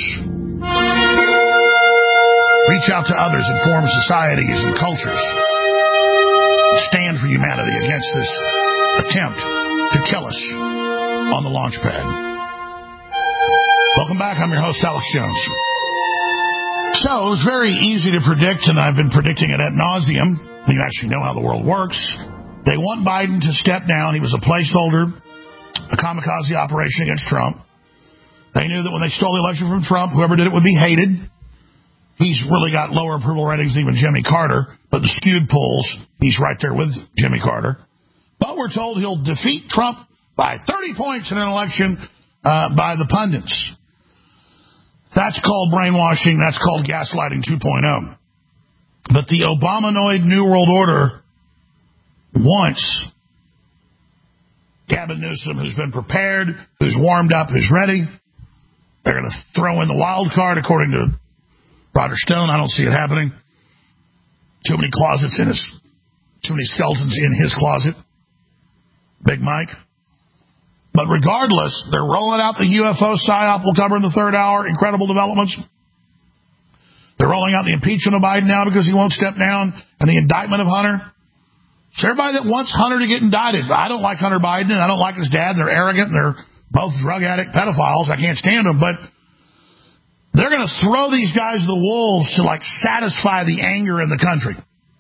Reach out to others and form societies and cultures. Stand for humanity against this attempt to kill us on the launch pad. Welcome back. I'm your host, Alex Jones. So, it was very easy to predict, and I've been predicting it ad nauseum. You actually know how the world works. They want Biden to step down. He was a placeholder, a kamikaze operation against Trump. They knew that when they stole the election from Trump, whoever did it would be hated. He's really got lower approval ratings than even Jimmy Carter, but the skewed polls, he's right there with Jimmy Carter. But we're told he'll defeat Trump by thirty points in an election uh, by the pundits. That's called brainwashing. That's called gaslighting two point oh. But the Obamanoid New World Order wants Gavin Newsom, who's been prepared, who's warmed up, who's ready. They're going to throw in the wild card, according to Roger Stone. I don't see it happening. Too many closets in his, too many skeletons in his closet. Big Mike. But regardless, they're rolling out the U F O psyop we'll cover in the third hour. Incredible developments. They're rolling out the impeachment of Biden now because he won't step down, and the indictment of Hunter. So everybody that wants Hunter to get indicted, I don't like Hunter Biden, and I don't like his dad. They're arrogant, and they're both drug addict pedophiles. I can't stand them, but They're going to throw these guys to the wolves to, like, satisfy the anger in the country.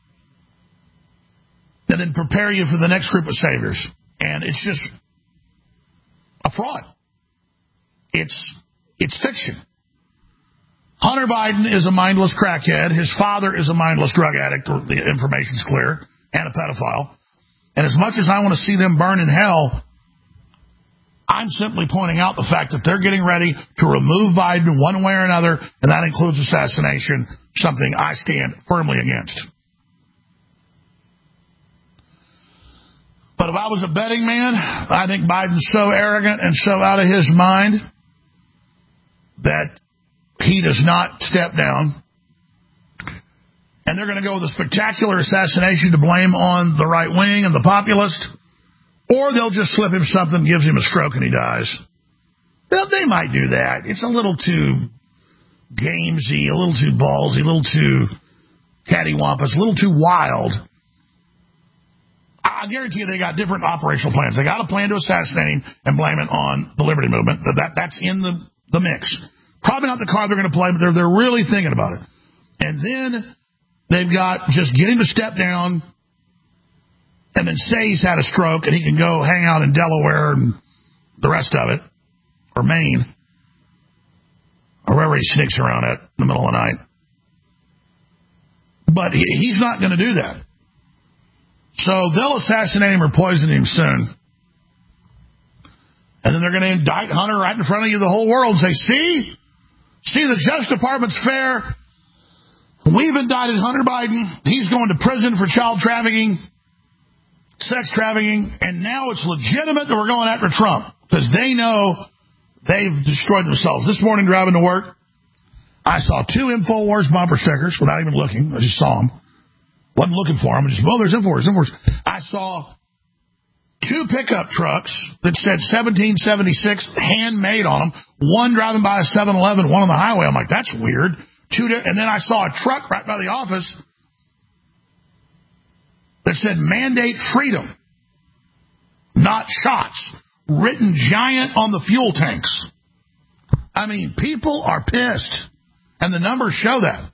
And then prepare you for the next group of saviors. And it's just a fraud. It's it's fiction. Hunter Biden is a mindless crackhead. His father is a mindless drug addict. The information's clear. And a pedophile. And as much as I want to see them burn in hell, I'm simply pointing out the fact that they're getting ready to remove Biden one way or another, and that includes assassination, something I stand firmly against. But if I was a betting man, I think Biden's so arrogant and so out of his mind that he does not step down. And they're going to go with a spectacular assassination to blame on the right wing and the populist. Or they'll just slip him something, gives him a stroke, and he dies. Well, they might do that. It's a little too gamesy, a little too ballsy, a little too cattywampus, a little too wild. I guarantee you they got different operational plans. They got a plan to assassinate him and blame it on the Liberty Movement. That, that's in the, the mix. Probably not the card they're going to play, but they're, they're really thinking about it. And then they've got just get him to step down and then say he's had a stroke and he can go hang out in Delaware and the rest of it, or Maine, or wherever he sneaks around at in the middle of the night. But he, he's not going to do that. So they'll assassinate him or poison him soon. And then they're going to indict Hunter right in front of you, the whole world, and say, see? See, the Justice Department's fair. We've indicted Hunter Biden. He's going to prison for child trafficking, sex trafficking, and now it's legitimate that we're going after Trump because they know they've destroyed themselves. This morning driving to work, I saw two InfoWars bumper stickers without even looking. I just saw them. Wasn't looking for them. I just, oh, there's InfoWars, InfoWars. I saw two pickup trucks that said seventeen seventy-six handmade on them, one driving by a seven eleven, one on the highway. I'm like, that's weird. Two, and then I saw a truck right by the office that said mandate freedom, not shots, written giant on the fuel tanks. I mean, people are pissed, and the numbers show that.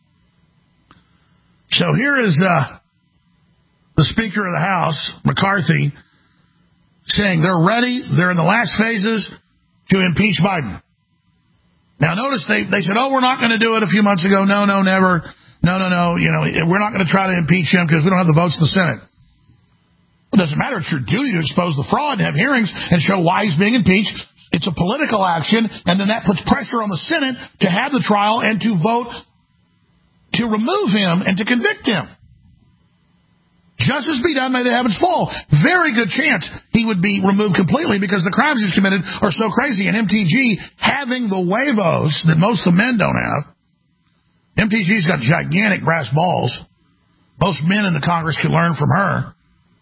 So here is uh, the Speaker of the House, McCarthy, saying they're ready, they're in the last phases to impeach Biden. Now, notice they, they said, oh, we're not going to do it a few months ago. No, no, never. No, no, no. You know, we're not going to try to impeach him because we don't have the votes in the Senate. It doesn't matter. It's your duty to expose the fraud and have hearings and show why he's being impeached. It's a political action, and then that puts pressure on the Senate to have the trial and to vote to remove him and to convict him. Justice be done, may the heavens fall. Very good chance he would be removed completely because the crimes he's committed are so crazy. And M T G, having the huevos that most of the men don't have, M T G's got gigantic brass balls. Most men in the Congress can learn from her.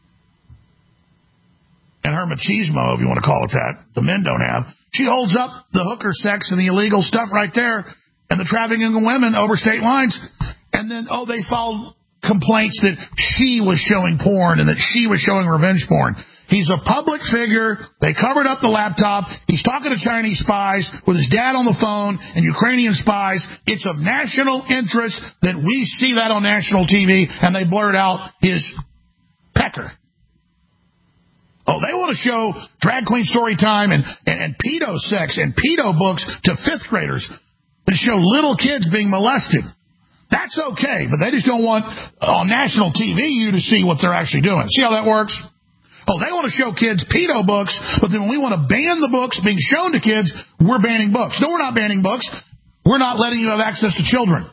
And her machismo, if you want to call it that, the men don't have. She holds up the hooker sex and the illegal stuff right there and the trafficking of women over state lines. And then, oh, they filed complaints that she was showing porn and that she was showing revenge porn. He's a public figure. They covered up the laptop. He's talking to Chinese spies with his dad on the phone and Ukrainian spies. It's of national interest that we see that on national T V, and they blurred out his pecker. Oh, they want to show drag queen story time and, and, and pedo sex and pedo books to fifth graders that show little kids being molested. That's okay, but they just don't want on national T V you to see what they're actually doing. See how that works? Oh, they want to show kids pedo books, but then when we want to ban the books being shown to kids, we're banning books. No, we're not banning books. We're not letting you have access to children.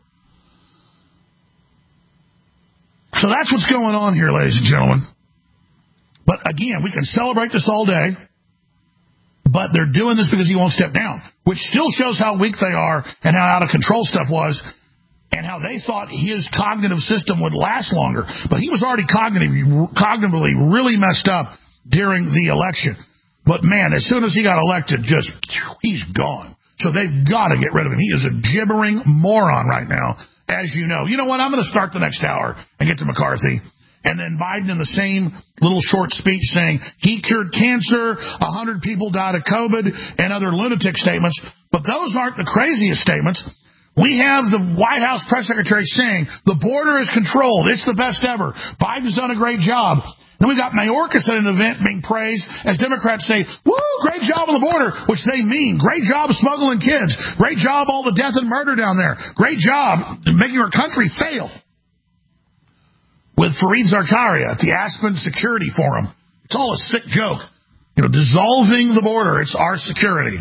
So that's what's going on here, ladies and gentlemen. But again, we can celebrate this all day, but they're doing this because he won't step down, which still shows how weak they are and how out of control stuff was. And how they thought his cognitive system would last longer. But he was already cognitively, cognitively really messed up during the election. But, man, as soon as he got elected, just, he's gone. So they've got to get rid of him. He is a gibbering moron right now, as you know. You know what? I'm going to start the next hour and get to McCarthy. And then Biden in the same little short speech saying he cured cancer, one hundred people died of COVID, and other lunatic statements. But those aren't the craziest statements. We have the White House press secretary saying the border is controlled. It's the best ever. Biden's done a great job. Then we got Mayorkas at an event being praised as Democrats say, woo, great job on the border, which they mean. Great job smuggling kids. Great job all the death and murder down there. Great job making our country fail. With Fareed Zakaria at the Aspen Security Forum. It's all a sick joke. You know, dissolving the border. It's our security.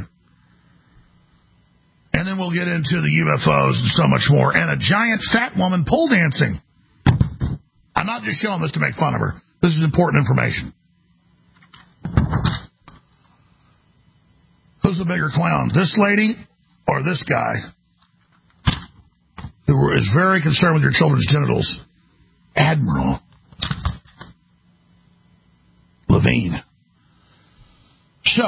And then we'll get into the U F Os and so much more. And a giant fat woman pole dancing. I'm not just showing this to make fun of her. This is important information. Who's the bigger clown? This lady or this guy who is very concerned with your children's genitals? Admiral Levine. So,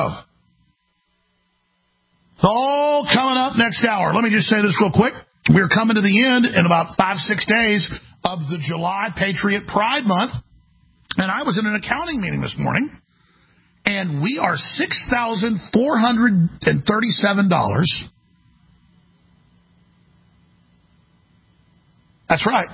it's all coming up next hour. Let me just say this real quick. We're coming to the end in about five, six days of the July Patriot Pride Month. And I was in an accounting meeting this morning, and we are six thousand four hundred thirty-seven dollars. That's right.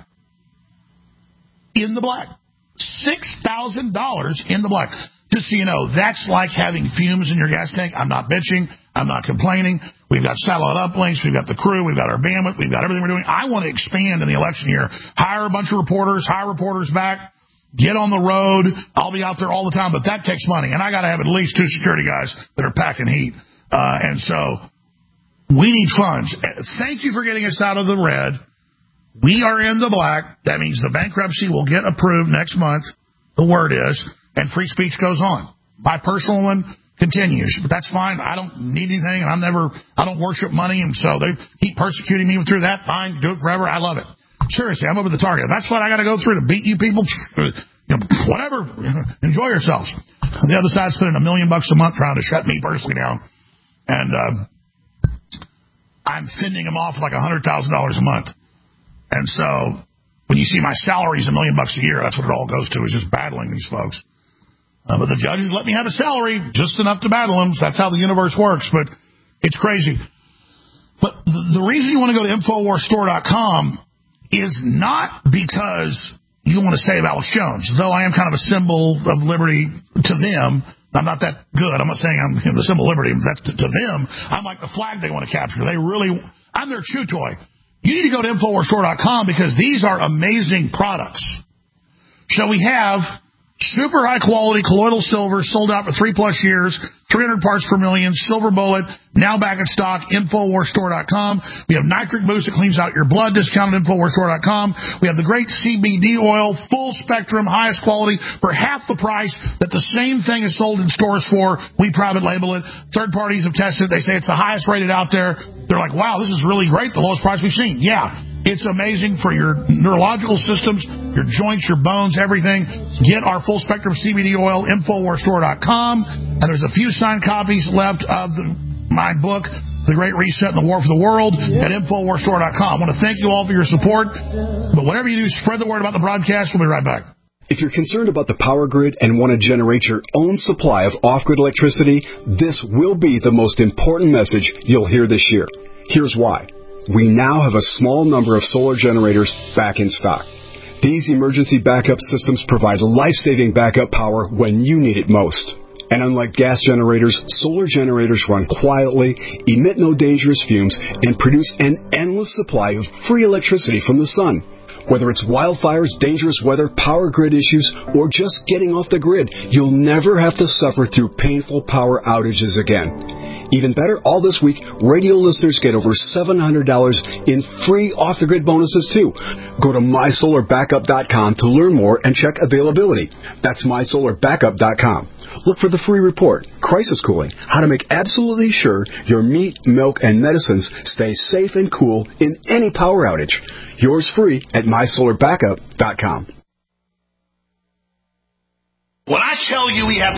In the black. six thousand dollars in the black. Just so you know, that's like having fumes in your gas tank. I'm not bitching. I'm not complaining. We've got satellite uplinks. We've got the crew. We've got our bandwidth. We've got everything we're doing. I want to expand in the election year. Hire a bunch of reporters. Hire reporters back. Get on the road. I'll be out there all the time, but that takes money. And I got to have at least two security guys that are packing heat. Uh, and so we need funds. Thank you for getting us out of the red. We are in the black. That means the bankruptcy will get approved next month. The word is. And free speech goes on. My personal one continues. But that's fine. I don't need anything. And I'm never, I don't worship money. And so they keep persecuting me through that. Fine. Do it forever. I love it. Seriously, I'm over the target. That's what I got to go through to beat you people. You know, whatever. Enjoy yourselves. The other side's spending a million bucks a month trying to shut me personally down. And uh, I'm fending them off like one hundred thousand dollars a month. And so when you see my salary's a million bucks a year, that's what it all goes to, is just battling these folks. Uh, but the judges let me have a salary, just enough to battle them. So that's how the universe works. But it's crazy. But the, the reason you want to go to Infowars Store dot com is not because you want to save Alex Jones, though I am kind of a symbol of liberty to them. I'm not that good. I'm not saying I'm you know, the symbol of liberty. That's to, to them. I'm like the flag they want to capture. They really, I'm their chew toy. You need to go to Infowars Store dot com because these are amazing products. So we have super high quality colloidal silver sold out for three plus years, three hundred parts per million, silver bullet, now back in stock, Infowars Store dot com. We have nitric boost that cleans out your blood, discounted Infowars Store dot com. We have the great C B D oil, full spectrum, highest quality for half the price that the same thing is sold in stores for. We private label it. Third parties have tested it. They say it's the highest rated out there. They're like, wow, this is really great, the lowest price we've seen. Yeah. It's amazing for your neurological systems, your joints, your bones, everything. Get our full spectrum C B D oil, Infowars Store dot com. And there's a few signed copies left of the, my book, The Great Reset and the War for the World, at Infowars Store dot com. I want to thank you all for your support. But whatever you do, spread the word about the broadcast. We'll be right back. If you're concerned about the power grid and want to generate your own supply of off-grid electricity, this will be the most important message you'll hear this year. Here's why. We now have a small number of solar generators back in stock. These emergency backup systems provide life-saving backup power when you need it most. And unlike gas generators, solar generators run quietly, emit no dangerous fumes, and produce an endless supply of free electricity from the sun. Whether it's wildfires, dangerous weather, power grid issues, or just getting off the grid, you'll never have to suffer through painful power outages again. Even better, all this week, radio listeners get over seven hundred dollars in free off-the-grid bonuses, too. Go to my solar backup dot com to learn more and check availability. That's my solar backup dot com. Look for the free report, Crisis Cooling, how to make absolutely sure your meat, milk, and medicines stay safe and cool in any power outage. Yours free at my solar backup dot com. When I tell you we have